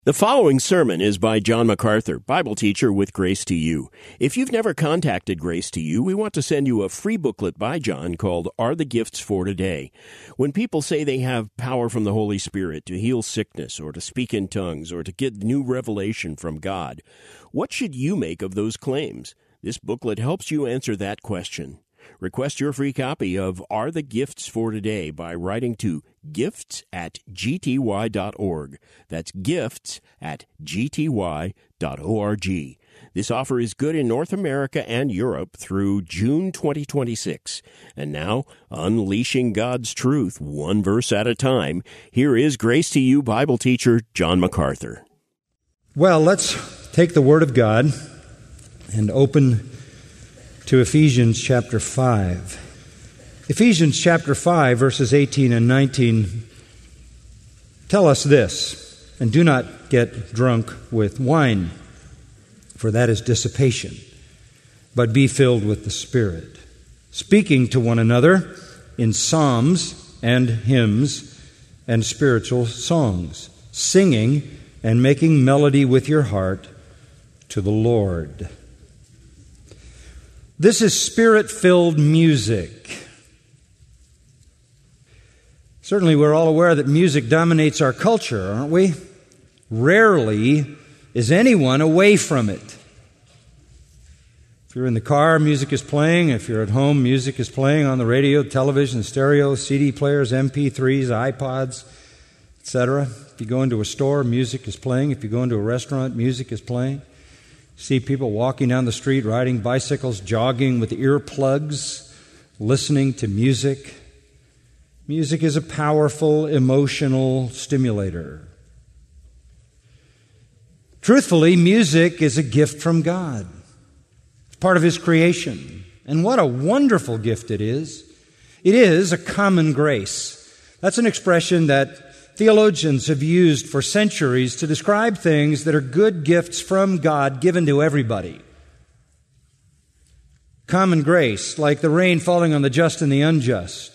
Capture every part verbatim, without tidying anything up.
The following sermon is by John MacArthur, Bible teacher with Grace to You. If you've never contacted Grace to You, we want to send you a free booklet by John called Are the Gifts for Today? When people say they have power from the Holy Spirit to heal sickness or to speak in tongues or to get new revelation from God, what should you make of those claims? This booklet helps you answer that question. Request your free copy of Are the Gifts for Today by writing to gifts at g t y dot org. That's gifts at g t y dot org. This offer is good in North America and Europe through June twenty twenty-six. And now, unleashing God's truth one verse at a time, here is Grace to You Bible teacher John MacArthur. Well, let's take the Word of God and open to Ephesians chapter five. Ephesians chapter five, verses eighteen and nineteen tell us this, and do not get drunk with wine, for that is dissipation, but be filled with the Spirit, speaking to one another in psalms and hymns and spiritual songs, singing and making melody with your heart to the Lord. This is Spirit-filled music. Certainly we're all aware that music dominates our culture, aren't we? Rarely is anyone away from it. If you're in the car, music is playing. If you're at home, music is playing on the radio, television, stereo, C D players, M P threes, iPods, et cetera. If you go into a store, music is playing. If you go into a restaurant, music is playing. See people walking down the street, riding bicycles, jogging with earplugs, listening to music. Music is a powerful emotional stimulator. Truthfully, music is a gift from God. It's part of His creation. And what a wonderful gift it is. It is a common grace. That's an expression that theologians have used for centuries to describe things that are good gifts from God given to everybody. Common grace, like the rain falling on the just and the unjust.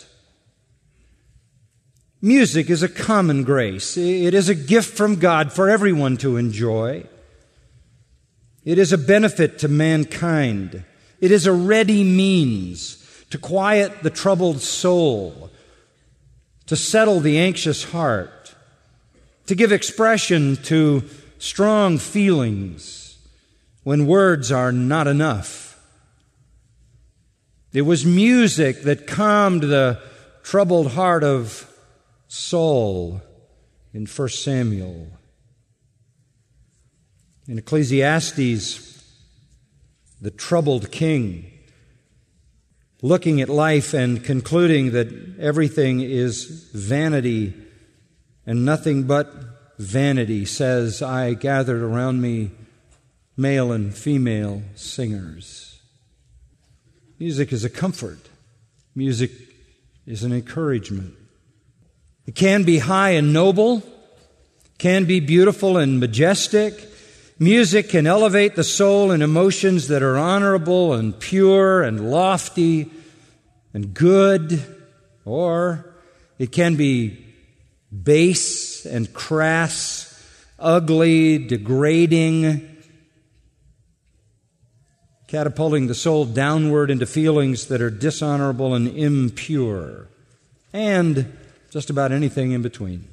Music is a common grace. It is a gift from God for everyone to enjoy. It is a benefit to mankind. It is a ready means to quiet the troubled soul, to settle the anxious heart, to give expression to strong feelings when words are not enough. It was music that calmed the troubled heart of Saul in First Samuel. In Ecclesiastes, the troubled king, looking at life and concluding that everything is vanity and nothing but vanity, says, I gathered around me male and female singers. Music is a comfort. Music is an encouragement. It can be high and noble, can be beautiful and majestic. Music can elevate the soul in emotions that are honorable and pure and lofty and good, or it can be base and crass, ugly, degrading, catapulting the soul downward into feelings that are dishonorable and impure, and just about anything in between.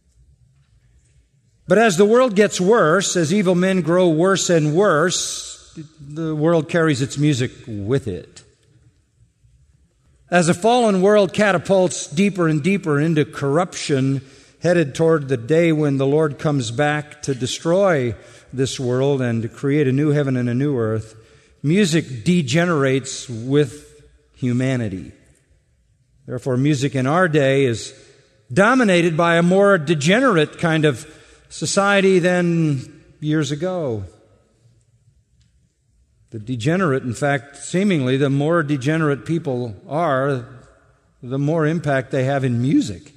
But as the world gets worse, as evil men grow worse and worse, the world carries its music with it. As a fallen world catapults deeper and deeper into corruption, headed toward the day when the Lord comes back to destroy this world and to create a new heaven and a new earth, music degenerates with humanity. Therefore, music in our day is dominated by a more degenerate kind of society than years ago. The degenerate, in fact, seemingly the more degenerate people are, the more impact they have in music.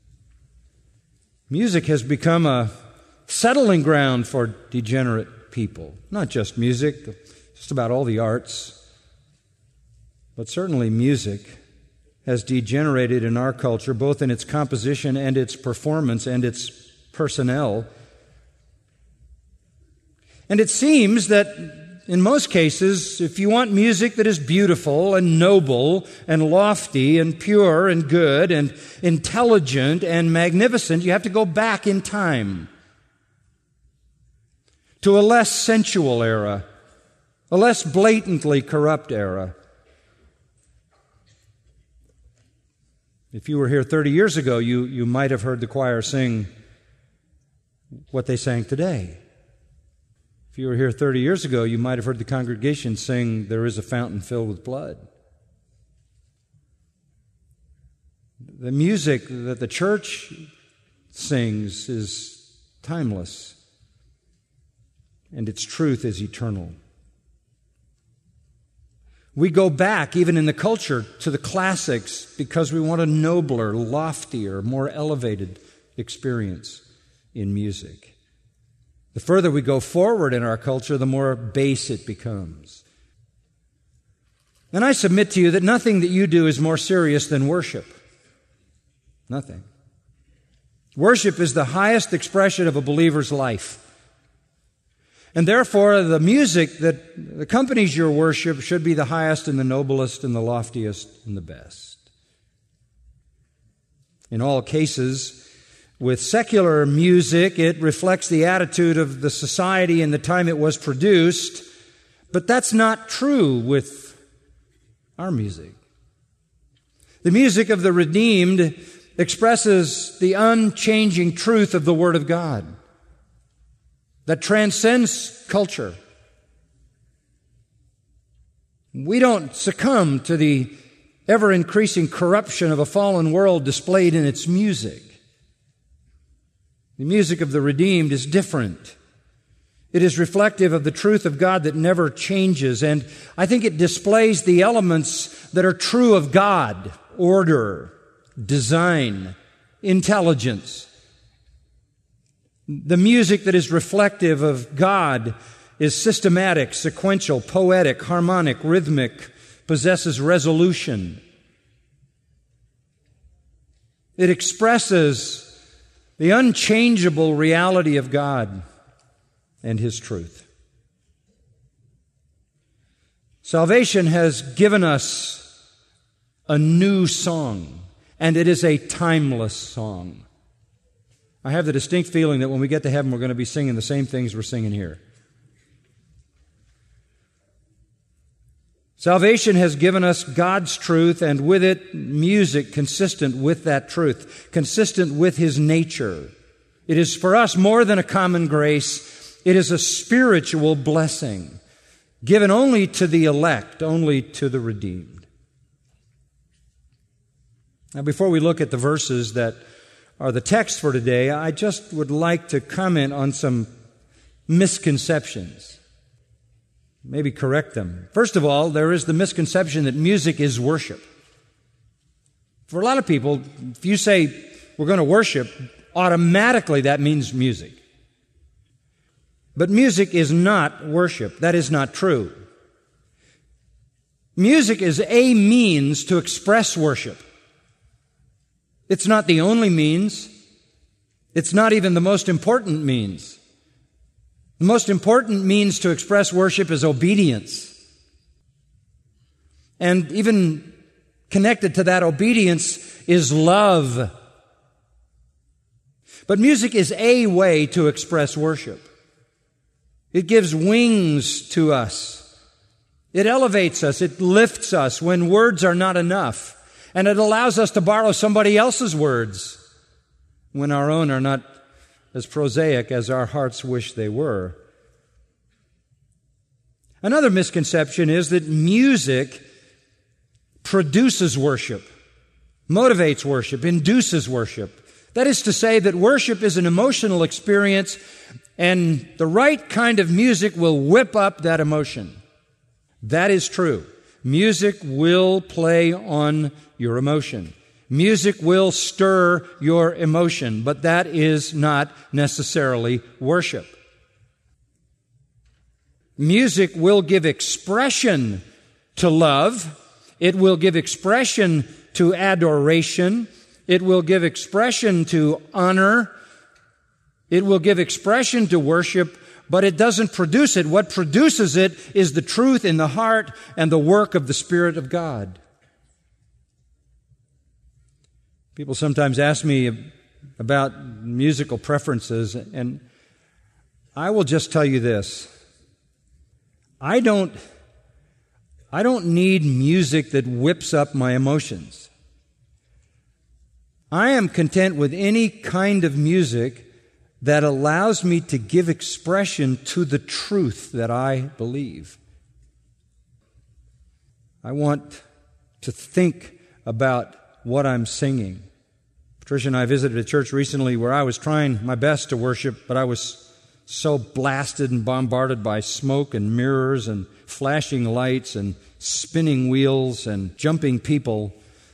Music has become a settling ground for degenerate people. Not just music, just about all the arts, but certainly music has degenerated in our culture, both in its composition and its performance and its personnel. And it seems that in most cases, if you want music that is beautiful and noble and lofty and pure and good and intelligent and magnificent, you have to go back in time to a less sensual era, a less blatantly corrupt era. If you were here thirty years ago, you, you might have heard the choir sing what they sang today. If you were here thirty years ago, you might have heard the congregation sing, "There is a fountain filled with blood." The music that the church sings is timeless, and its truth is eternal. We go back, even in the culture, to the classics because we want a nobler, loftier, more elevated experience in music. The further we go forward in our culture, the more base it becomes. And I submit to you that nothing that you do is more serious than worship. Nothing. Worship is the highest expression of a believer's life. And therefore, the music that accompanies your worship should be the highest and the noblest and the loftiest and the best. In all cases, with secular music, it reflects the attitude of the society in the time it was produced, but that's not true with our music. The music of the redeemed expresses the unchanging truth of the Word of God that transcends culture. We don't succumb to the ever-increasing corruption of a fallen world displayed in its music. The music of the redeemed is different. It is reflective of the truth of God that never changes, and I think it displays the elements that are true of God: order, design, intelligence. The music that is reflective of God is systematic, sequential, poetic, harmonic, rhythmic, possesses resolution. It expresses the unchangeable reality of God and His truth. Salvation has given us a new song, and it is a timeless song. I have the distinct feeling that when we get to heaven, we're going to be singing the same things we're singing here. Salvation has given us God's truth, and with it, music consistent with that truth, consistent with His nature. It is for us more than a common grace. It is a spiritual blessing given only to the elect, only to the redeemed. Now, before we look at the verses that are the text for today, I just would like to comment on some misconceptions. Maybe correct them. First of all, there is the misconception that music is worship. For a lot of people, if you say we're going to worship, automatically that means music. But music is not worship. That is not true. Music is a means to express worship. It's not the only means. It's not even the most important means. The most important means to express worship is obedience. And even connected to that obedience is love. But music is a way to express worship. It gives wings to us. It elevates us. It lifts us when words are not enough. And it allows us to borrow somebody else's words when our own are not as prosaic as our hearts wish they were. Another misconception is that music produces worship, motivates worship, induces worship. That is to say that worship is an emotional experience, and the right kind of music will whip up that emotion. That is true. Music will play on your emotion. Music will stir your emotion, but that is not necessarily worship. Music will give expression to love. It will give expression to adoration. It will give expression to honor. It will give expression to worship, but it doesn't produce it. What produces it is the truth in the heart and the work of the Spirit of God. People sometimes ask me about musical preferences, and I will just tell you this. I don't, I don't need music that whips up my emotions. I am content with any kind of music that allows me to give expression to the truth that I believe. I want to think about what I'm singing. Patricia and I visited a church recently where I was trying my best to worship, but I was so blasted and bombarded by smoke and mirrors and flashing lights and spinning wheels and jumping people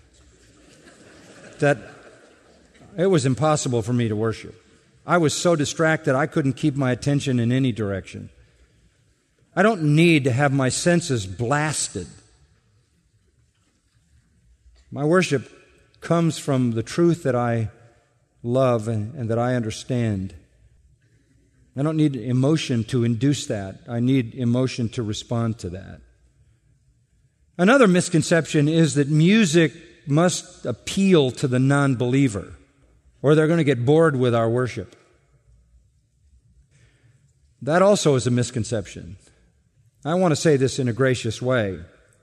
that it was impossible for me to worship. I was so distracted I couldn't keep my attention in any direction. I don't need to have my senses blasted. My worship comes from the truth that I love and, and that I understand. I don't need emotion to induce that. I need emotion to respond to that. Another misconception is that music must appeal to the non-believer, or they're going to get bored with our worship. That also is a misconception. I want to say this in a gracious way.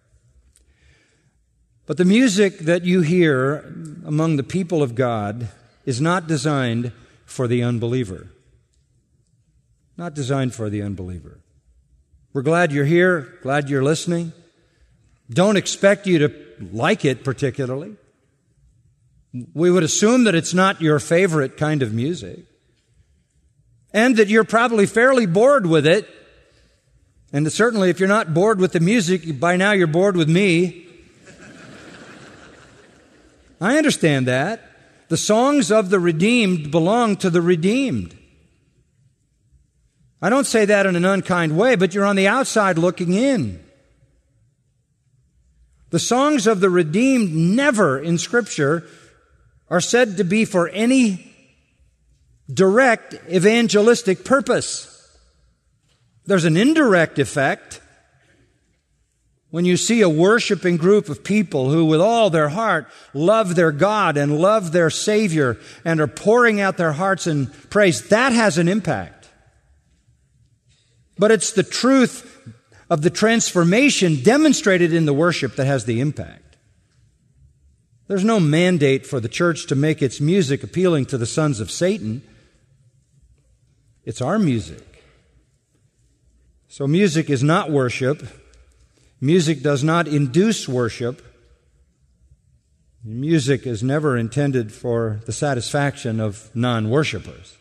But the music that you hear among the people of God is not designed for the unbeliever. Not designed for the unbeliever. We're glad you're here, glad you're listening. Don't expect you to like it particularly. We would assume that it's not your favorite kind of music, and that you're probably fairly bored with it. And certainly if you're not bored with the music, by now you're bored with me. I understand that. The songs of the redeemed belong to the redeemed. I don't say that in an unkind way, but you're on the outside looking in. The songs of the redeemed never in Scripture are said to be for any direct evangelistic purpose. There's an indirect effect when you see a worshiping group of people who with all their heart love their God and love their Savior and are pouring out their hearts in praise. That has an impact. But it's the truth of the transformation demonstrated in the worship that has the impact. There's no mandate for the church to make its music appealing to the sons of Satan. It's our music. So music is not worship. Music does not induce worship. Music is never intended for the satisfaction of non-worshipers.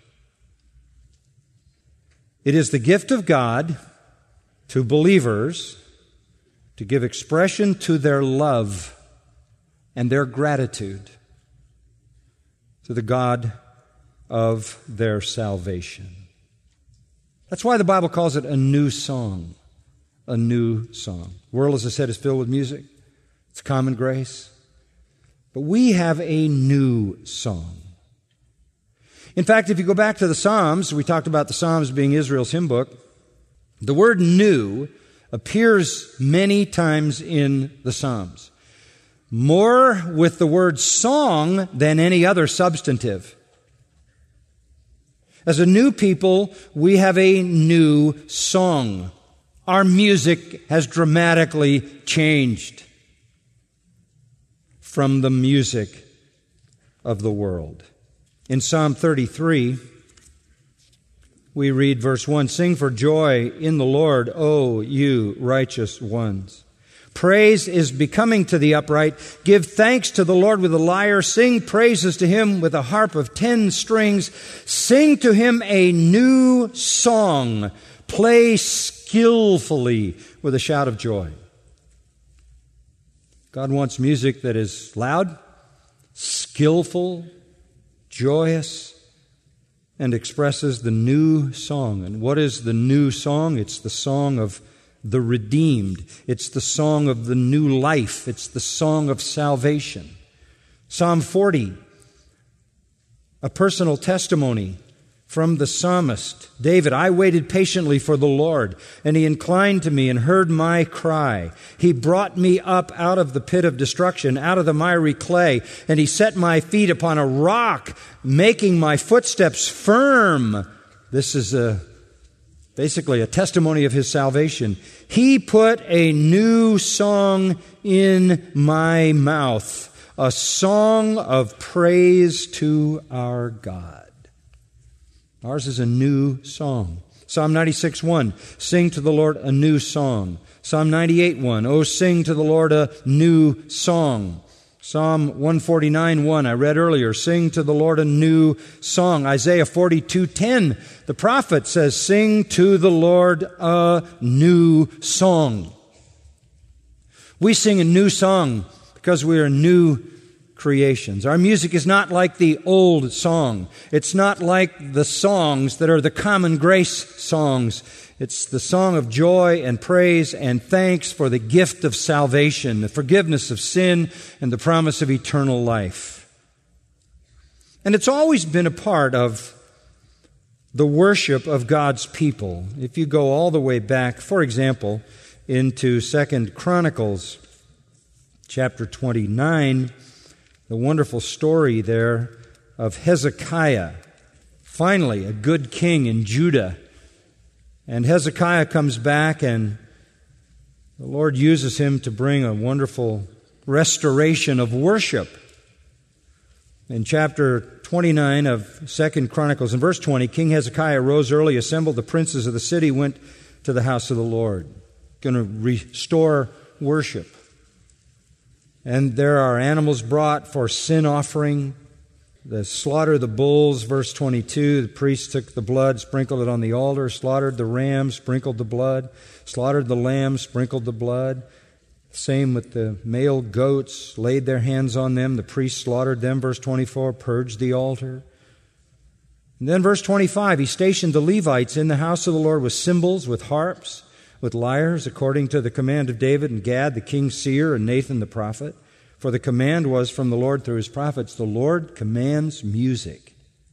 It is the gift of God to believers to give expression to their love and their gratitude to the God of their salvation. That's why the Bible calls it a new song. A new song. The world, as I said, is filled with music. It's common grace. But we have a new song. In fact, if you go back to the Psalms, we talked about the Psalms being Israel's hymn book. The word new appears many times in the Psalms. More with the word song than any other substantive. As a new people, we have a new song. Our music has dramatically changed from the music of the world. In Psalm thirty-three, we read verse one, "Sing for joy in the Lord, O you righteous ones. Praise is becoming to the upright. Give thanks to the Lord with a lyre. Sing praises to Him with a harp of ten strings. Sing to Him a new song. Play skillfully with a shout of joy." God wants music that is loud, skillful, joyous, and expresses the new song. And what is the new song? It's the song of the redeemed. It's the song of the new life. It's the song of salvation. Psalm forty, a personal testimony from the psalmist, David, I waited patiently for the Lord, and he inclined to me and heard my cry. He brought me up out of the pit of destruction, out of the miry clay, and he set my feet upon a rock, making my footsteps firm. This is a, basically a testimony of his salvation. He put a new song in my mouth, a song of praise to our God. Ours is a new song. Psalm ninety-six one, sing to the Lord a new song. Psalm ninety-eight one, oh, sing to the Lord a new song. Psalm one forty-nine one, I read earlier, sing to the Lord a new song. Isaiah forty-two ten, the prophet says, sing to the Lord a new song. We sing a new song because we are new creations. Our music is not like the old song. It's not like the songs that are the common grace songs. It's the song of joy and praise and thanks for the gift of salvation, the forgiveness of sin, and the promise of eternal life. And it's always been a part of the worship of God's people. If you go all the way back, for example, into Second Chronicles chapter twenty-nine, the wonderful story there of Hezekiah, finally a good king in Judah. And Hezekiah comes back, and the Lord uses him to bring a wonderful restoration of worship. In chapter twenty-nine of Second Chronicles, in verse twenty, King Hezekiah rose early, assembled the princes of the city, went to the house of the Lord, going to restore worship. And there are animals brought for sin offering. The slaughter of the bulls, verse twenty-two, the priest took the blood, sprinkled it on the altar, slaughtered the ram, sprinkled the blood, slaughtered the lamb, sprinkled the blood. Same with the male goats, laid their hands on them, the priest slaughtered them, verse twenty-four, purged the altar. And then verse twenty-five, he stationed the Levites in the house of the Lord with cymbals, with harps, with lyres, according to the command of David and Gad, the king's seer, and Nathan the prophet. For the command was from the Lord through his prophets. The Lord commands music.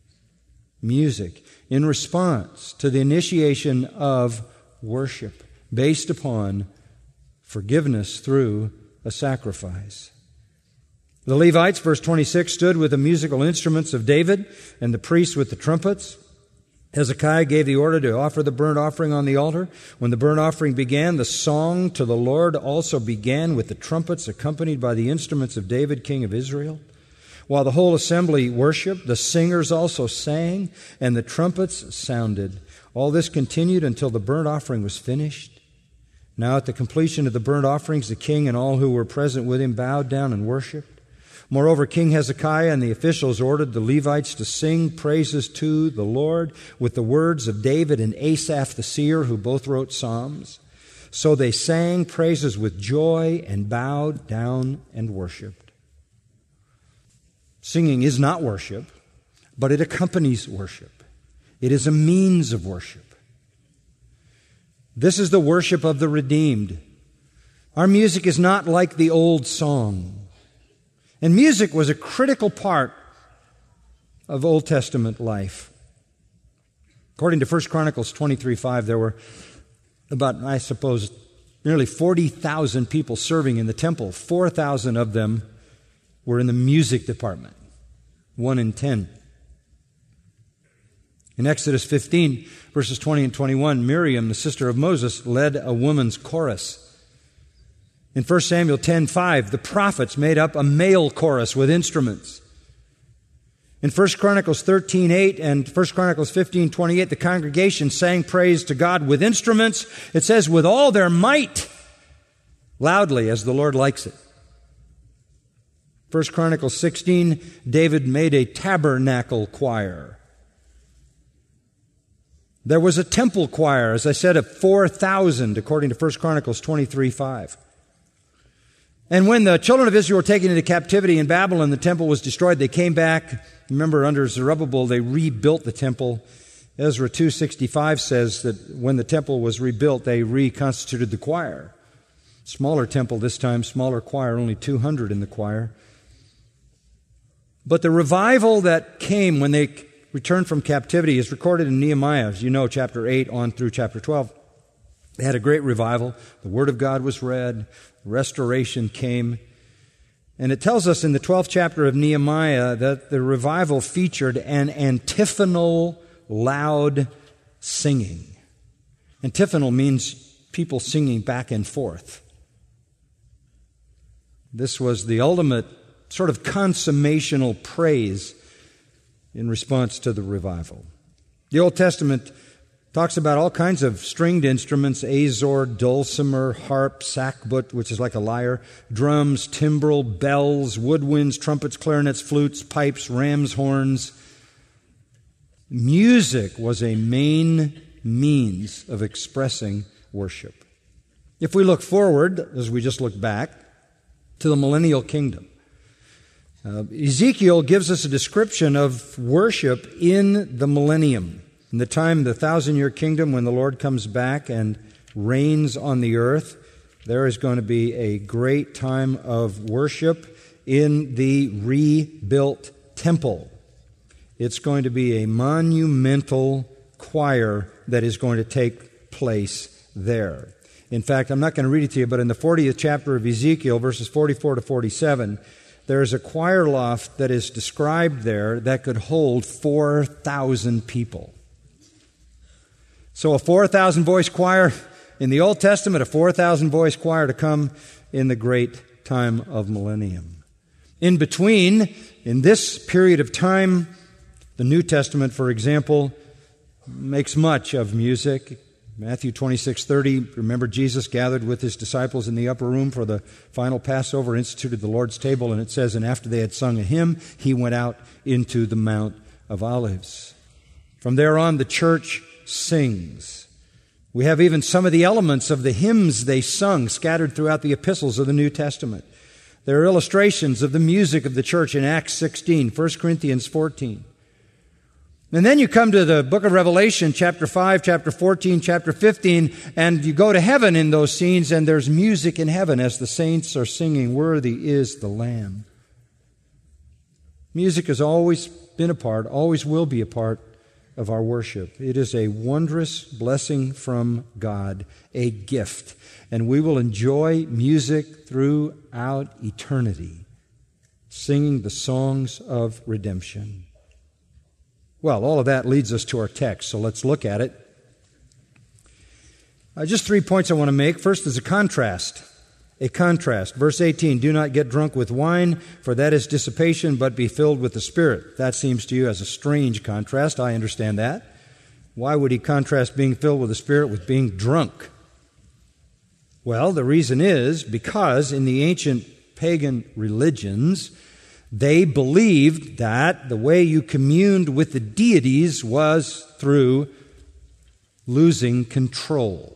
Music in response to the initiation of worship based upon forgiveness through a sacrifice. The Levites, verse twenty-six, stood with the musical instruments of David and the priests with the trumpets. Hezekiah gave the order to offer the burnt offering on the altar. When the burnt offering began, the song to the Lord also began with the trumpets accompanied by the instruments of David, king of Israel. While the whole assembly worshiped, the singers also sang, and the trumpets sounded. All this continued until the burnt offering was finished. Now at the completion of the burnt offerings, the king and all who were present with him bowed down and worshiped. Moreover, King Hezekiah and the officials ordered the Levites to sing praises to the Lord with the words of David and Asaph the seer, who both wrote psalms. So they sang praises with joy and bowed down and worshiped. Singing is not worship, but it accompanies worship. It is a means of worship. This is the worship of the redeemed. Our music is not like the old song. And music was a critical part of Old Testament life. According to First Chronicles twenty-three five, there were about, I suppose, nearly forty thousand people serving in the temple. four thousand of them were in the music department, one in ten. In Exodus fifteen, verses twenty and twenty-one, Miriam, the sister of Moses, led a woman's chorus. In First Samuel ten five, the prophets made up a male chorus with instruments. In First Chronicles thirteen eight and First Chronicles fifteen twenty-eight, the congregation sang praise to God with instruments. It says, with all their might, loudly as the Lord likes it. First Chronicles sixteen, David made a tabernacle choir. There was a temple choir, as I said, of four thousand, according to First Chronicles twenty-three five. And when the children of Israel were taken into captivity in Babylon, the temple was destroyed. They came back. Remember, under Zerubbabel, they rebuilt the temple. Ezra two sixty-five says that when the temple was rebuilt, they reconstituted the choir. Smaller temple this time, smaller choir, only two hundred in the choir. But the revival that came when they returned from captivity is recorded in Nehemiah, as you know, chapter eight on through chapter twelve. They had a great revival. The Word of God was read. Restoration came. And it tells us in the twelfth chapter of Nehemiah that the revival featured an antiphonal, loud singing. Antiphonal means people singing back and forth. This was the ultimate sort of consummational praise in response to the revival. The Old Testament talks about all kinds of stringed instruments: azor, dulcimer, harp, sackbut, which is like a lyre, drums, timbrel, bells, woodwinds, trumpets, clarinets, flutes, pipes, ram's horns. Music was a main means of expressing worship. If we look forward, as we just look back, to the millennial kingdom, uh, Ezekiel gives us a description of worship in the millennium. In the time, the thousand-year kingdom, when the Lord comes back and reigns on the earth, there is going to be a great time of worship in the rebuilt temple. It's going to be a monumental choir that is going to take place there. In fact, I'm not going to read it to you, but in the fortieth chapter of Ezekiel, verses forty-four to forty-seven, there is a choir loft that is described there that could hold four thousand people. So a four thousand voice choir in the Old Testament, a four thousand voice choir to come in the great time of millennium. In between, in this period of time, the New Testament, for example, makes much of music. Matthew twenty-six thirty, remember Jesus gathered with his disciples in the upper room for the final Passover, instituted the Lord's table, and it says, and after they had sung a hymn, he went out into the Mount of Olives. From there on, the church sings. We have even some of the elements of the hymns they sung scattered throughout the epistles of the New Testament. There are illustrations of the music of the church in Acts sixteen, First Corinthians fourteen. And then you come to the book of Revelation, chapter five, chapter fourteen, chapter fifteen, and you go to heaven in those scenes, and there's music in heaven as the saints are singing, "Worthy is the Lamb." Music has always been a part, always will be a part of our worship. It is a wondrous blessing from God, a gift, and we will enjoy music throughout eternity, singing the songs of redemption. Well, all of that leads us to our text, so let's look at it. Uh, just three points I want to make. First is a contrast. A contrast. Verse eighteen, do not get drunk with wine, for that is dissipation, but be filled with the Spirit. That seems to you as a strange contrast. I understand that. Why would he contrast being filled with the Spirit with being drunk? Well, the reason is because in the ancient pagan religions, they believed that the way you communed with the deities was through losing control.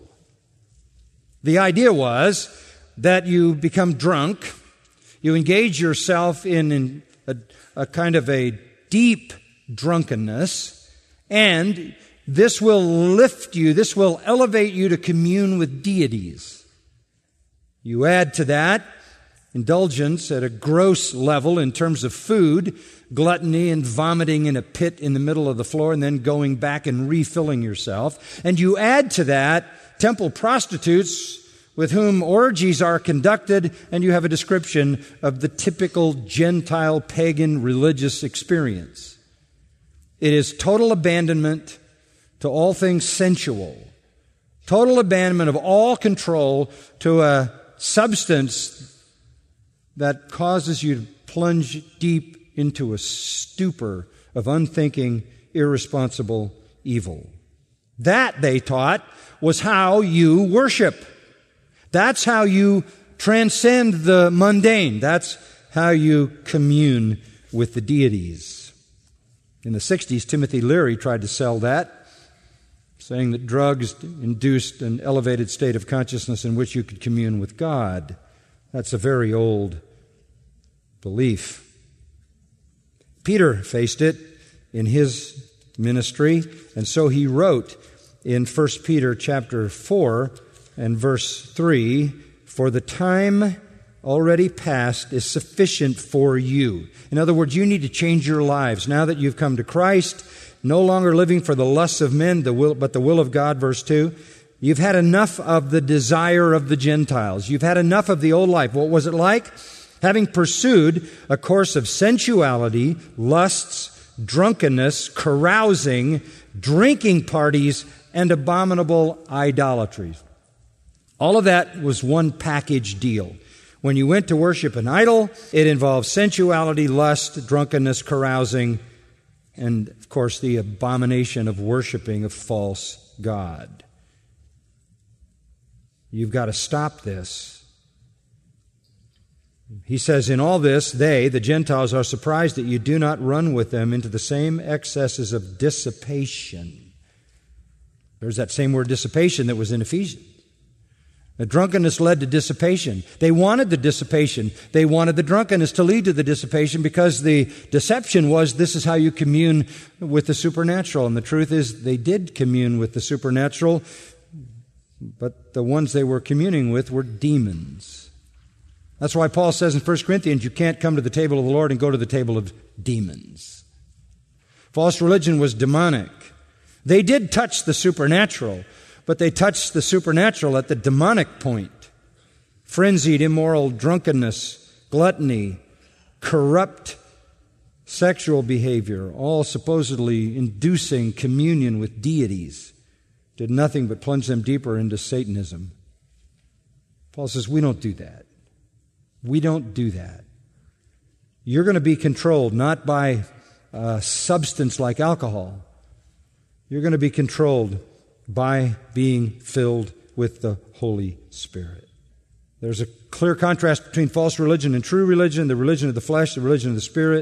The idea was that you become drunk, you engage yourself in, in a, a kind of a deep drunkenness, and this will lift you, this will elevate you to commune with deities. You add to that indulgence at a gross level in terms of food, gluttony and vomiting in a pit in the middle of the floor and then going back and refilling yourself. And you add to that temple prostitutes with whom orgies are conducted, and you have a description of the typical Gentile pagan religious experience. It is total abandonment to all things sensual, total abandonment of all control to a substance that causes you to plunge deep into a stupor of unthinking, irresponsible evil. That, they taught, was how you worship. That's how you transcend the mundane. That's how you commune with the deities. In the sixties, Timothy Leary tried to sell that, saying that drugs induced an elevated state of consciousness in which you could commune with God. That's a very old belief. Peter faced it in his ministry, and so he wrote in First Peter chapter four and verse three, "For the time already past is sufficient for you." In other words, you need to change your lives. Now that you've come to Christ, no longer living for the lusts of men, the will, but the will of God, verse two. You've had enough of the desire of the Gentiles. You've had enough of the old life. What was it like? Having pursued a course of sensuality, lusts, drunkenness, carousing, drinking parties, and abominable idolatries. All of that was one package deal. When you went to worship an idol, it involved sensuality, lust, drunkenness, carousing, and, of course, the abomination of worshiping a false god. You've got to stop this. He says, in all this, they, the Gentiles, are surprised that you do not run with them into the same excesses of dissipation. There's that same word dissipation that was in Ephesians. The drunkenness led to dissipation. They wanted the dissipation. They wanted the drunkenness to lead to the dissipation because the deception was this is how you commune with the supernatural. And the truth is they did commune with the supernatural, but the ones they were communing with were demons. That's why Paul says in First Corinthians, you can't come to the table of the Lord and go to the table of demons. False religion was demonic. They did touch the supernatural, but they touched the supernatural at the demonic point. Frenzied, immoral drunkenness, gluttony, corrupt sexual behavior, all supposedly inducing communion with deities, did nothing but plunge them deeper into Satanism. Paul says, we don't do that. We don't do that. You're going to be controlled not by a substance like alcohol. You're going to be controlled by being filled with the Holy Spirit. There's a clear contrast between false religion and true religion, the religion of the flesh, the religion of the Spirit.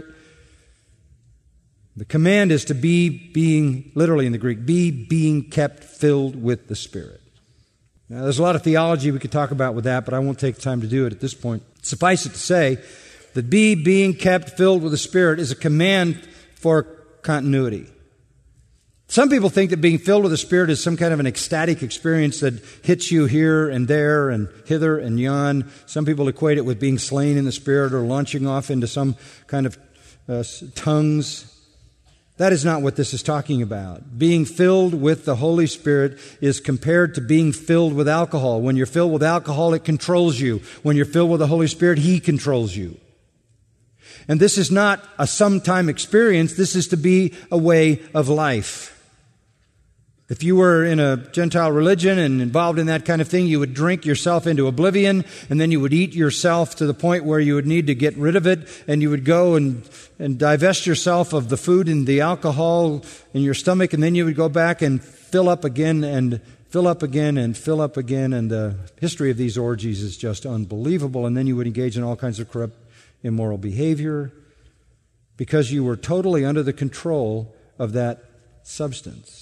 The command is to be being, literally in the Greek, be being kept filled with the Spirit. Now, there's a lot of theology we could talk about with that, but I won't take time to do it at this point. Suffice it to say that be being kept filled with the Spirit is a command for continuity. Some people think that being filled with the Spirit is some kind of an ecstatic experience that hits you here and there and hither and yon. Some people equate it with being slain in the Spirit or launching off into some kind of uh, tongues. That is not what this is talking about. Being filled with the Holy Spirit is compared to being filled with alcohol. When you're filled with alcohol, it controls you. When you're filled with the Holy Spirit, He controls you. And this is not a sometime experience. This is to be a way of life. If you were in a Gentile religion and involved in that kind of thing, you would drink yourself into oblivion, and then you would eat yourself to the point where you would need to get rid of it, and you would go and, and divest yourself of the food and the alcohol in your stomach, and then you would go back and fill up again and fill up again and fill up again, and the history of these orgies is just unbelievable, and then you would engage in all kinds of corrupt, immoral behavior because you were totally under the control of that substance.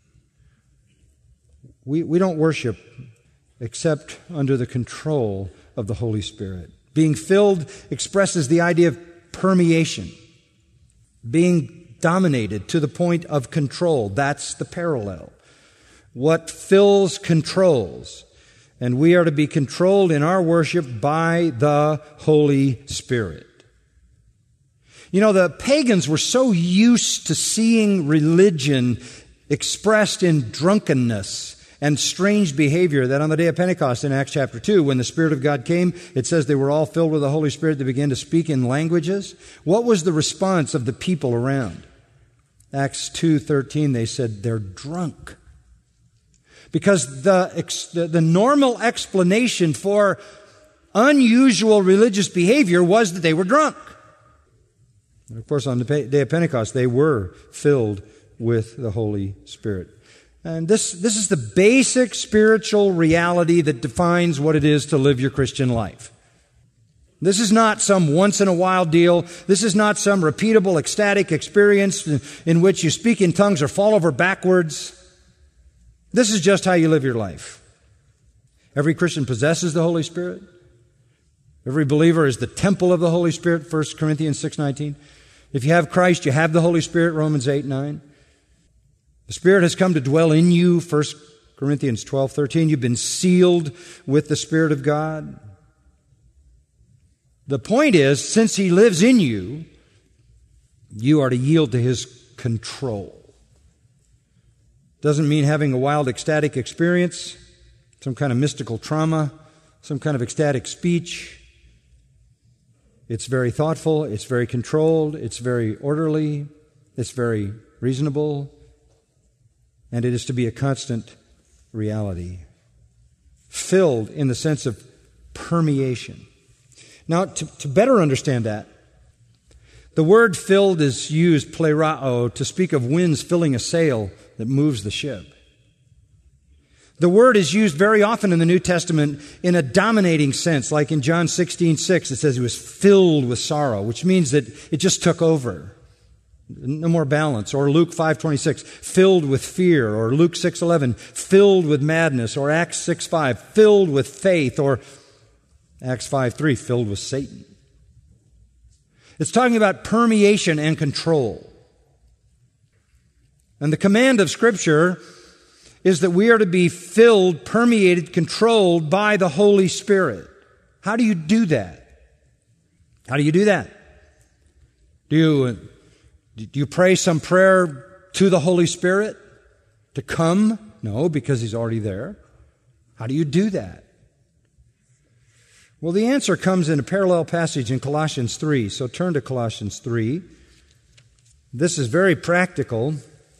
We, we don't worship except under the control of the Holy Spirit. Being filled expresses the idea of permeation, being dominated to the point of control. That's the parallel. What fills controls. And we are to be controlled in our worship by the Holy Spirit. You know, the pagans were so used to seeing religion expressed in drunkenness and strange behavior that on the day of Pentecost in Acts chapter two, when the Spirit of God came, it says they were all filled with the Holy Spirit. They began to speak in languages. What was the response of the people around? Acts two thirteen, they said, they're drunk. Because the, the, the normal explanation for unusual religious behavior was that they were drunk. And of course, on the day of Pentecost, they were filled with the Holy Spirit. And this, this is the basic spiritual reality that defines what it is to live your Christian life. This is not some once-in-a-while deal. This is not some repeatable, ecstatic experience in, in which you speak in tongues or fall over backwards. This is just how you live your life. Every Christian possesses the Holy Spirit. Every believer is the temple of the Holy Spirit, First Corinthians six nineteen. If you have Christ, you have the Holy Spirit, Romans eight nine. The Spirit has come to dwell in you, First Corinthians twelve thirteen. You've been sealed with the Spirit of God. The point is, since He lives in you, you are to yield to His control. Doesn't mean having a wild ecstatic experience, some kind of mystical trauma, some kind of ecstatic speech. It's very thoughtful, it's very controlled, it's very orderly, it's very reasonable, and it is to be a constant reality. Filled in the sense of permeation. Now, to, to better understand that, the word filled is used, plerao, to speak of winds filling a sail that moves the ship. The word is used very often in the New Testament in a dominating sense, like in John sixteen six, it says he was filled with sorrow, which means that it just took over. No more balance. Or Luke five twenty-six, filled with fear. Or Luke six eleven, filled with madness. Or Acts six five, filled with faith. Or Acts five three, filled with Satan. It's talking about permeation and control. And the command of Scripture is that we are to be filled, permeated, controlled by the Holy Spirit. How do you do that? How do you do that? Do you, do you pray some prayer to the Holy Spirit to come? No, because He's already there. How do you do that? Well, the answer comes in a parallel passage in Colossians three. So turn to Colossians three. This is very practical.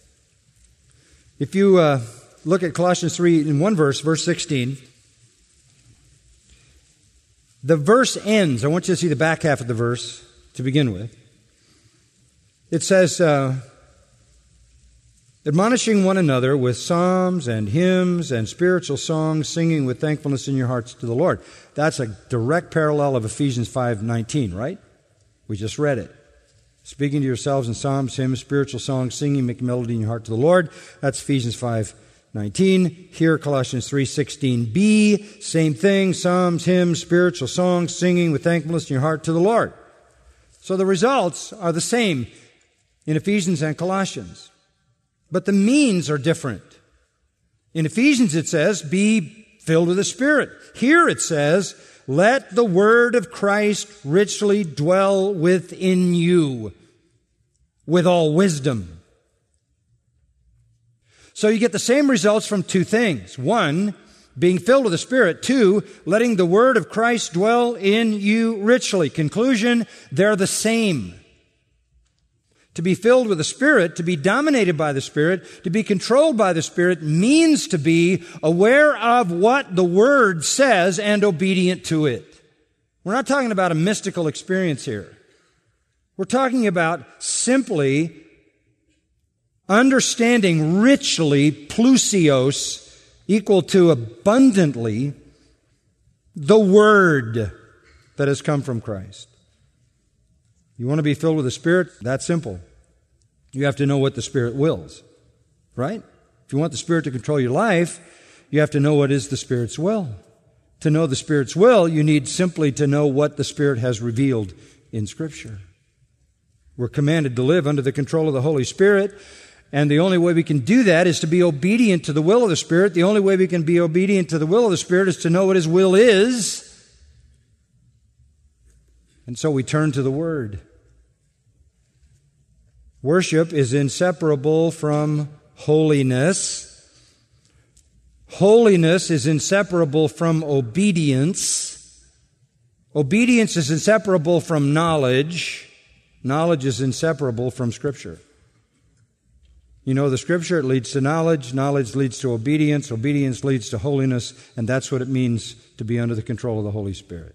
If you uh, look at Colossians three in one verse, verse sixteen, the verse ends. I want you to see the back half of the verse to begin with. It says, uh, admonishing one another with psalms and hymns and spiritual songs, singing with thankfulness in your hearts to the Lord. That's a direct parallel of Ephesians five nineteen, right? We just read it. Speaking to yourselves in psalms, hymns, spiritual songs, singing, making melody in your heart to the Lord. That's Ephesians five nineteen. Here, Colossians three sixteen b, same thing, psalms, hymns, spiritual songs, singing with thankfulness in your heart to the Lord. So the results are the same in Ephesians and Colossians. But the means are different. In Ephesians it says, be filled with the Spirit. Here it says, let the word of Christ richly dwell within you with all wisdom. So you get the same results from two things. One, being filled with the Spirit. Two, letting the word of Christ dwell in you richly. Conclusion, they're the same. To be filled with the Spirit, to be dominated by the Spirit, to be controlled by the Spirit means to be aware of what the Word says and obedient to it. We're not talking about a mystical experience here. We're talking about simply understanding richly, plusios, equal to abundantly, the Word that has come from Christ. You want to be filled with the Spirit? That's simple. You have to know what the Spirit wills, right? If you want the Spirit to control your life, you have to know what is the Spirit's will. To know the Spirit's will, you need simply to know what the Spirit has revealed in Scripture. We're commanded to live under the control of the Holy Spirit, and the only way we can do that is to be obedient to the will of the Spirit. The only way we can be obedient to the will of the Spirit is to know what His will is. And so we turn to the Word. Worship is inseparable from holiness. Holiness is inseparable from obedience. Obedience is inseparable from knowledge. Knowledge is inseparable from Scripture. You know the Scripture, it leads to knowledge. Knowledge leads to obedience. Obedience leads to holiness. And that's what it means to be under the control of the Holy Spirit.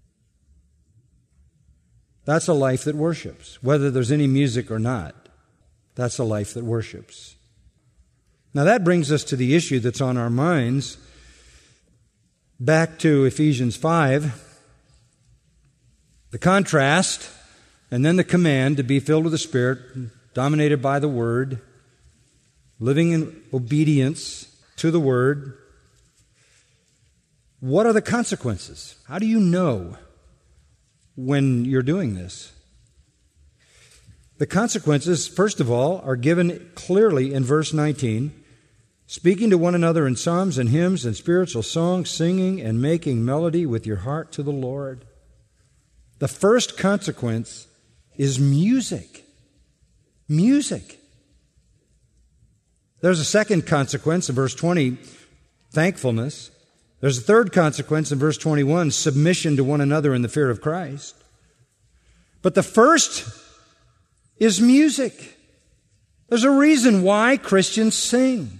That's a life that worships, whether there's any music or not. That's a life that worships. Now that brings us to the issue that's on our minds. Back to Ephesians five. The contrast, and then the command to be filled with the Spirit, dominated by the Word, living in obedience to the Word. What are the consequences? How do you know when you're doing this? The consequences, first of all, are given clearly in verse nineteen. Speaking to one another in psalms and hymns and spiritual songs, singing and making melody with your heart to the Lord. The first consequence is music. Music. There's a second consequence in verse twenty, thankfulness. There's a third consequence in verse twenty-one, submission to one another in the fear of Christ. But the first is music. There's a reason why Christians sing.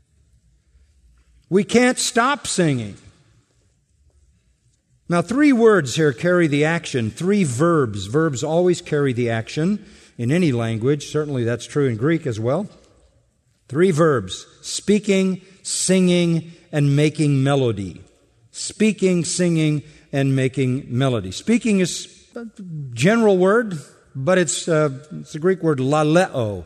We can't stop singing. Now, three words here carry the action, three verbs. Verbs always carry the action in any language. Certainly that's true in Greek as well. Three verbs: speaking, singing, and making melody. Speaking, singing, and making melody. Speaking is a general word, but it's, uh, it's the Greek word laleo.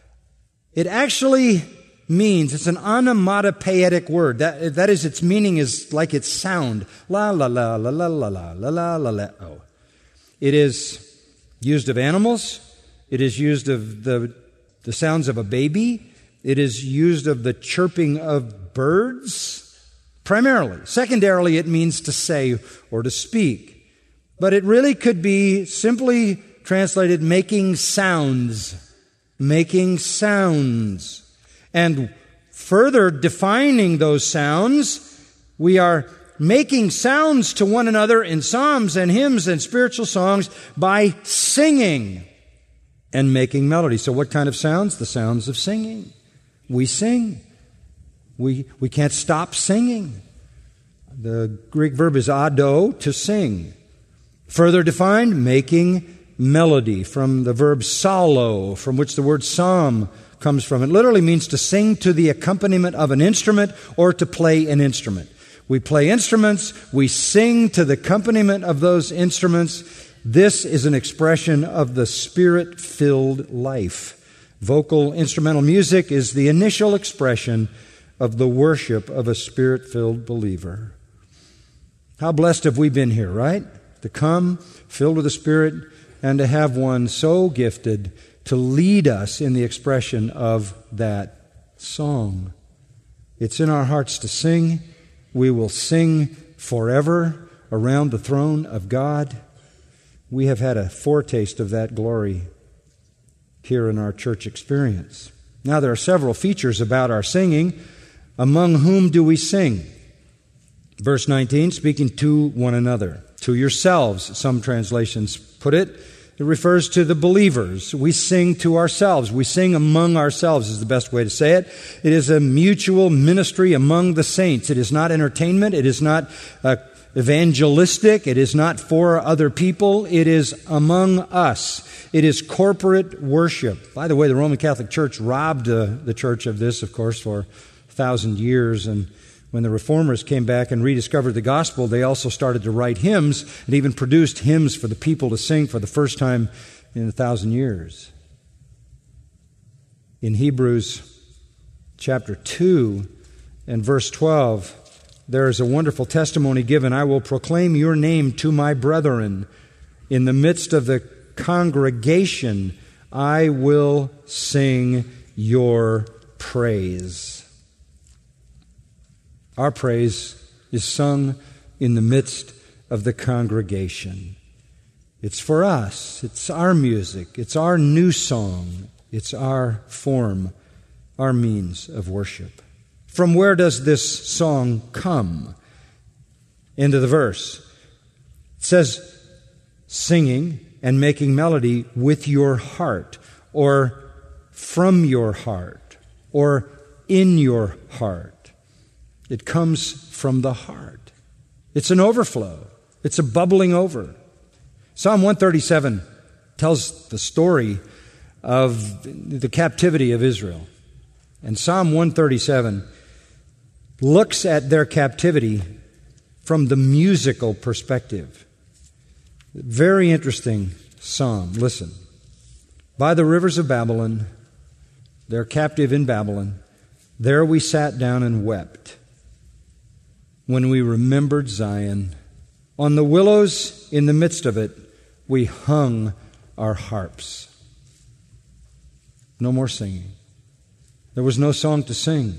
It actually means, it's an onomatopoeic word. That, that is, its meaning is like its sound. La la la la la la la la la la la. Oh. It is used of animals. It is used of the, the sounds of a baby. It is used of the chirping of birds, primarily. Secondarily, it means to say or to speak. But it really could be simply translated making sounds. Making sounds. And further defining those sounds, we are making sounds to one another in psalms and hymns and spiritual songs by singing and making melody. So what kind of sounds? The sounds of singing. We sing. We, we can't stop singing. The Greek verb is ado, to sing. Further defined, making melody, from the verb psallo, from which the word psalm comes from. It literally means to sing to the accompaniment of an instrument or to play an instrument. We play instruments, we sing to the accompaniment of those instruments. This is an expression of the Spirit-filled life. Vocal instrumental music is the initial expression of the worship of a Spirit-filled believer. How blessed have we been here, right? To come filled with the Spirit and to have one so gifted to lead us in the expression of that song. It's in our hearts to sing. We will sing forever around the throne of God. We have had a foretaste of that glory here in our church experience. Now, there are several features about our singing. Among whom do we sing? Verse nineteen, speaking to one another. To yourselves, some translations put it. It refers to the believers. We sing to ourselves. We sing among ourselves is the best way to say it. It is a mutual ministry among the saints. It is not entertainment. It is not uh, evangelistic. It is not for other people. It is among us. It is corporate worship. By the way, the Roman Catholic Church robbed uh, the church of this, of course, for a thousand years. And when the Reformers came back and rediscovered the gospel, they also started to write hymns and even produced hymns for the people to sing for the first time in a thousand years. In Hebrews chapter two and verse twelve, there is a wonderful testimony given. I will proclaim your name to my brethren. In the midst of the congregation, I will sing your praise. Our praise is sung in the midst of the congregation. It's for us. It's our music. It's our new song. It's our form, our means of worship. From where does this song come? Into the verse. It says, singing and making melody with your heart, or from your heart, or in your heart. It comes from the heart. It's an overflow. It's a bubbling over. Psalm one thirty-seven tells the story of the captivity of Israel. And Psalm one thirty-seven looks at their captivity from the musical perspective. Very interesting psalm. Listen. By the rivers of Babylon, they're captive in Babylon. There we sat down and wept when we remembered Zion. On the willows in the midst of it, we hung our harps. No more singing. There was no song to sing.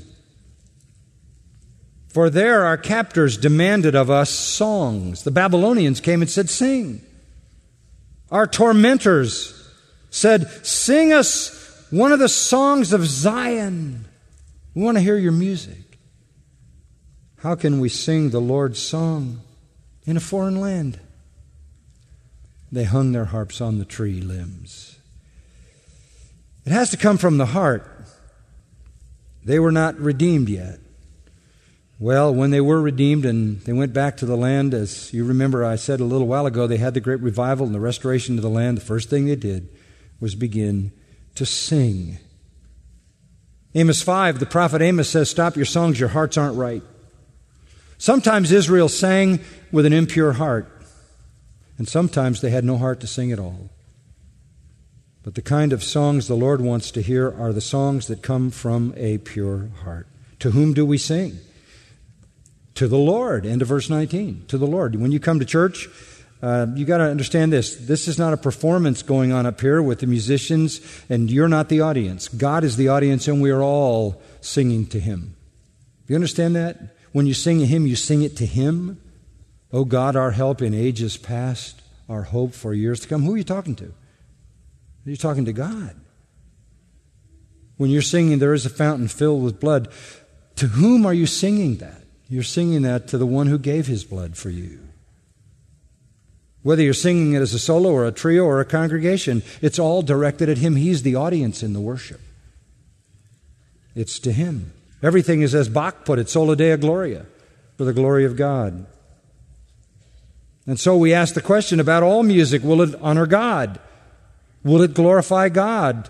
For there our captors demanded of us songs. The Babylonians came and said, sing. Our tormentors said, sing us one of the songs of Zion. We want to hear your music. How can we sing the Lord's song in a foreign land? They hung their harps on the tree limbs. It has to come from the heart. They were not redeemed yet. Well, when they were redeemed and they went back to the land, as you remember I said a little while ago, they had the great revival and the restoration of the land. The first thing they did was begin to sing. Amos five, the prophet Amos says, "Stop your songs, your hearts aren't right." Sometimes Israel sang with an impure heart, and sometimes they had no heart to sing at all. But the kind of songs the Lord wants to hear are the songs that come from a pure heart. To whom do we sing? To the Lord. End of verse nineteen. To the Lord. When you come to church, uh, you got to understand this. This is not a performance going on up here with the musicians, and you're not the audience. God is the audience, and we are all singing to Him. You understand that? When you sing a hymn, you sing it to Him. O God, our help in ages past, our hope for years to come. Who are you talking to? You're talking to God. When you're singing, there is a fountain filled with blood. To whom are you singing that? You're singing that to the one who gave His blood for you. Whether you're singing it as a solo or a trio or a congregation, it's all directed at Him. He's the audience in the worship. It's to Him. Everything is, as Bach put it, sola dea gloria, for the glory of God. And so we ask the question about all music, will it honor God? Will it glorify God?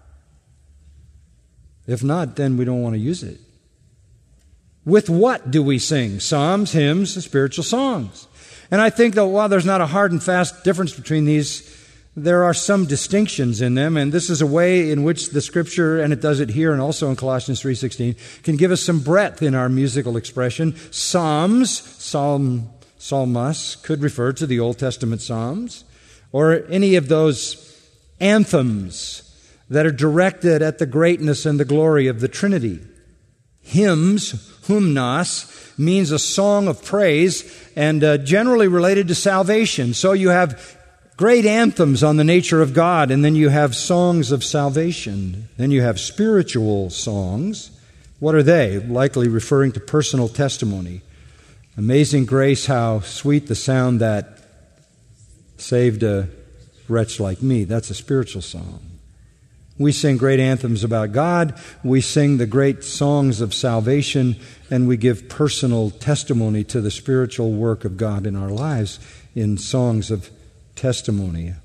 If not, then we don't want to use it. With what do we sing? Psalms, hymns, and spiritual songs. And I think that while there's not a hard and fast difference between these, there are some distinctions in them, and this is a way in which the Scripture, and it does it here and also in Colossians three sixteen, can give us some breadth in our musical expression. Psalms, psalm, psalmos, could refer to the Old Testament Psalms, or any of those anthems that are directed at the greatness and the glory of the Trinity. Hymns, hymnos, means a song of praise and uh, generally related to salvation. So you have great anthems on the nature of God, and then you have songs of salvation. Then you have spiritual songs. What are they? Likely referring to personal testimony. Amazing grace, how sweet the sound that saved a wretch like me. That's a spiritual song. We sing great anthems about God. We sing the great songs of salvation, and we give personal testimony to the spiritual work of God in our lives in songs of testimony.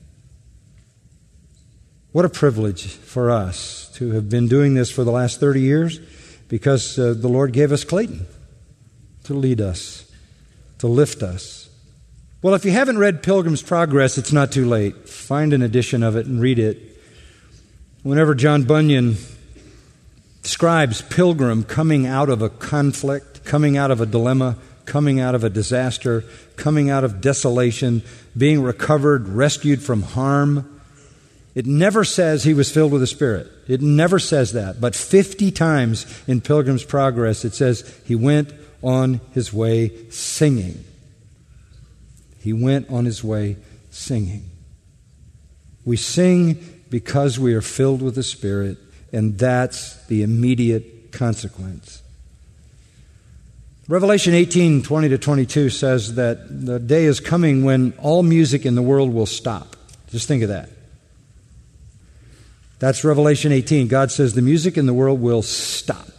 What a privilege for us to have been doing this for the last thirty years, because uh, the Lord gave us Clayton to lead us, to lift us. Well, if you haven't read Pilgrim's Progress, it's not too late. Find an edition of it and read it. Whenever John Bunyan describes Pilgrim coming out of a conflict, coming out of a dilemma, coming out of a disaster, coming out of desolation, being recovered, rescued from harm, it never says he was filled with the Spirit. It never says that. But fifty times in Pilgrim's Progress it says he went on his way singing. He went on his way singing. We sing because we are filled with the Spirit, and that's the immediate consequence. Revelation eighteen, twenty to twenty-two says that the day is coming when all music in the world will stop. Just think of that. That's Revelation eighteen. God says the music in the world will stop.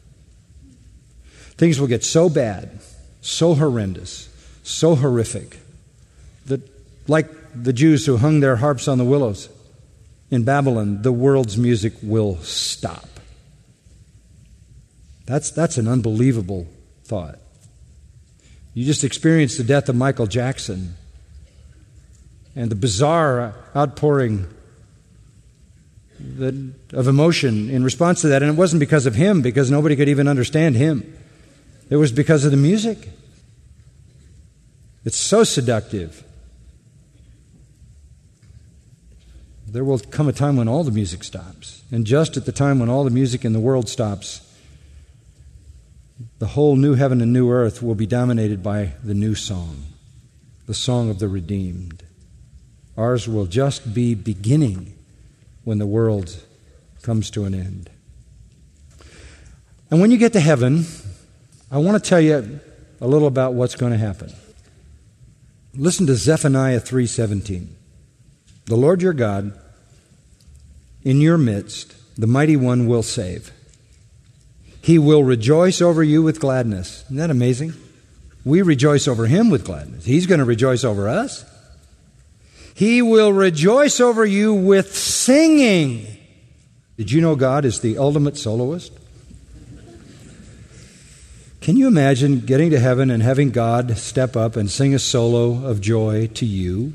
Things will get so bad, so horrendous, so horrific, that like the Jews who hung their harps on the willows in Babylon, the world's music will stop. That's, that's an unbelievable thought. You just experienced the death of Michael Jackson and the bizarre outpouring that, of emotion in response to that. And it wasn't because of him, because nobody could even understand him. It was because of the music. It's so seductive. There will come a time when all the music stops. And just at the time when all the music in the world stops, the whole new heaven and new earth will be dominated by the new song, the song of the redeemed. Ours will just be beginning when the world comes to an end. And when you get to heaven, I want to tell you a little about what's going to happen. Listen to Zephaniah three seventeen. The Lord your God, in your midst, the mighty one will save. He will rejoice over you with gladness. Isn't that amazing? We rejoice over him with gladness. He's going to rejoice over us. He will rejoice over you with singing. Did you know God is the ultimate soloist? Can you imagine getting to heaven and having God step up and sing a solo of joy to you?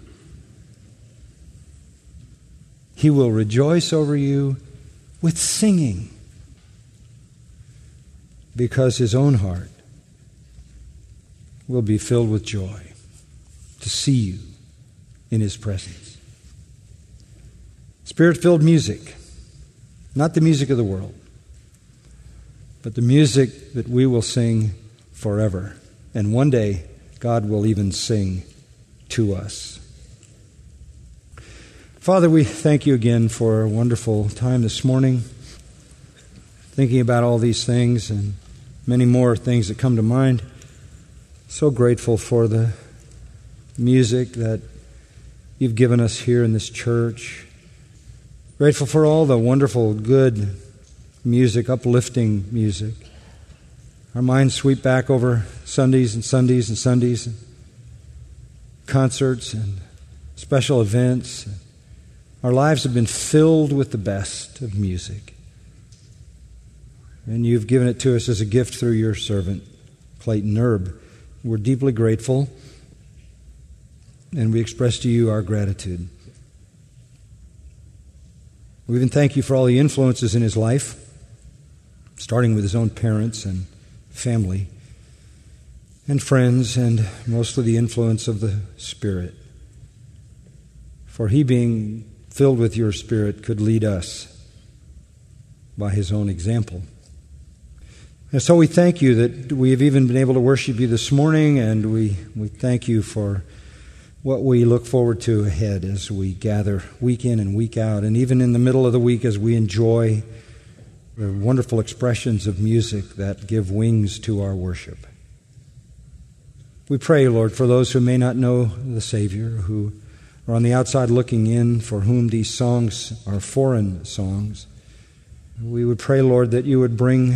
He will rejoice over you with singing because his own heart will be filled with joy to see you in his presence. Spirit-filled music, not the music of the world, but the music that we will sing forever. And one day, God will even sing to us. Father, we thank you again for a wonderful time this morning, thinking about all these things and many more things that come to mind. So grateful for the music that you've given us here in this church. Grateful for all the wonderful, good music, uplifting music. Our minds sweep back over Sundays and Sundays and Sundays, and concerts and special events. Our lives have been filled with the best of music. And you've given it to us as a gift through your servant, Clayton Erb. We're deeply grateful, and we express to you our gratitude. We even thank you for all the influences in his life, starting with his own parents and family and friends, and mostly the influence of the Spirit. For he, being filled with your Spirit, could lead us by his own example. And so we thank you that we have even been able to worship you this morning, and we, we thank you for what we look forward to ahead as we gather week in and week out, and even in the middle of the week as we enjoy the wonderful expressions of music that give wings to our worship. We pray, Lord, for those who may not know the Savior, who are on the outside looking in, for whom these songs are foreign songs. We would pray, Lord, that you would bring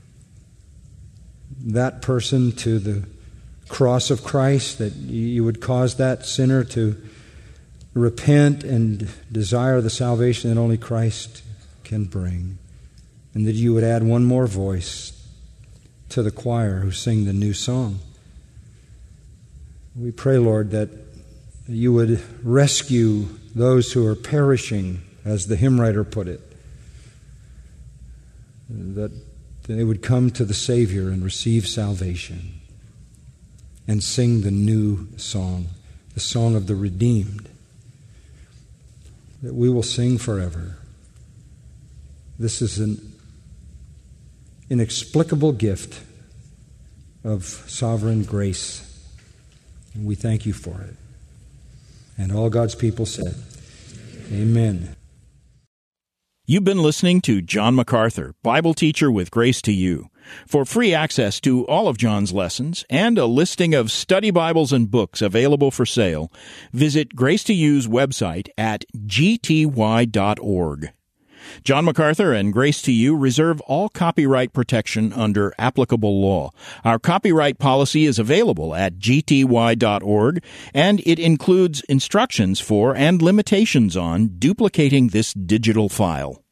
that person to the cross of Christ, that you would cause that sinner to repent and desire the salvation that only Christ can bring, and that you would add one more voice to the choir who sing the new song. We pray, Lord, that you would rescue those who are perishing, as the hymn writer put it, that they would come to the Savior and receive salvation and sing the new song, the song of the redeemed, that we will sing forever. This is an inexplicable gift of sovereign grace, and we thank you for it. And all God's people said, amen. You've been listening to John MacArthur, Bible teacher with Grace to You. For free access to all of John's lessons and a listing of study Bibles and books available for sale, visit Grace to You's website at g t y dot org. John MacArthur and Grace to You reserve all copyright protection under applicable law. Our copyright policy is available at g t y dot org, and it includes instructions for and limitations on duplicating this digital file.